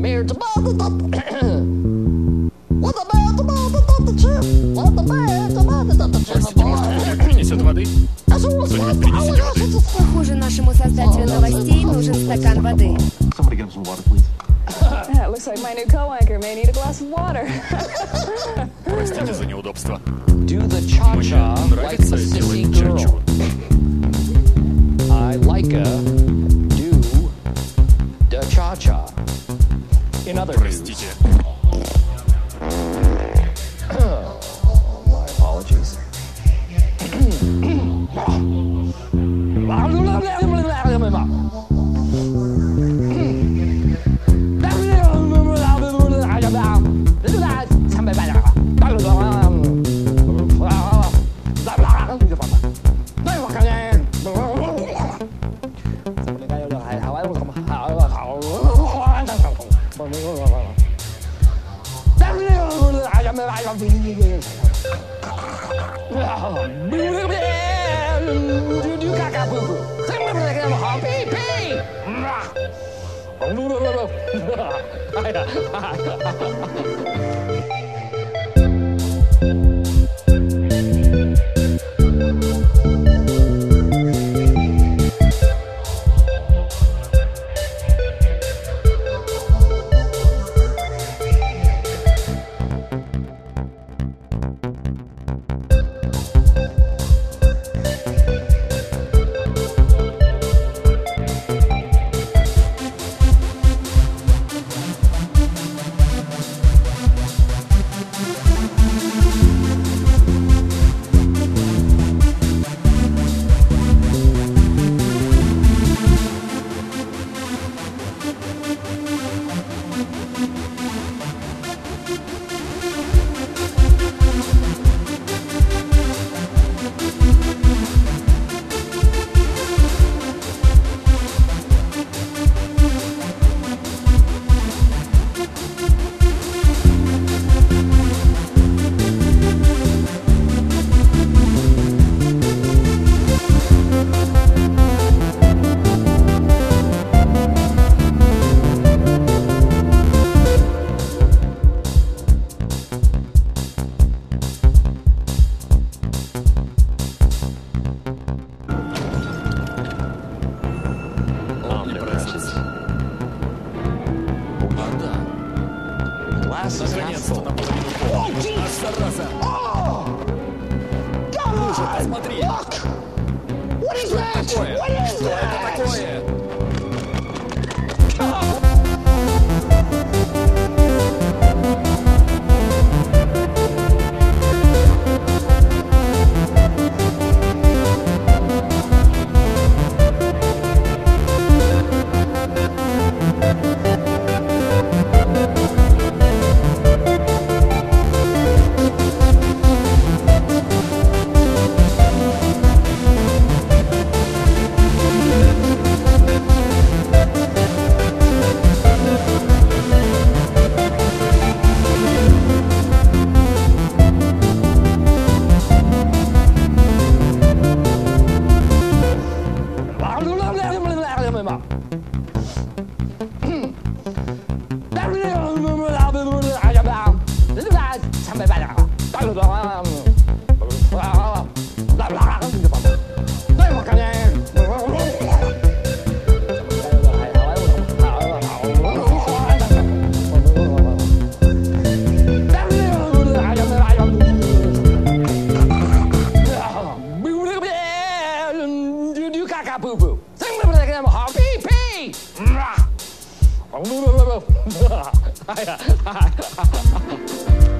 Простите, может, кто-нибудь принесет воды? Кто-нибудь принесет воды? Похоже, нашему создателю новостей нужен стакан воды. Somebody get some water, please. It looks like my new co-anchor may need a glass of water. Простите за неудобство. Do the cha-cha Мне like a нравится sissy делать чачу. girl. I like a do the cha-cha. In other news, Простите. my apologies. Glass is half Наконец-то full. наполовину полный. Аж зараза. Слушай, посмотри. Что это такое? Что это такое? Boo boo.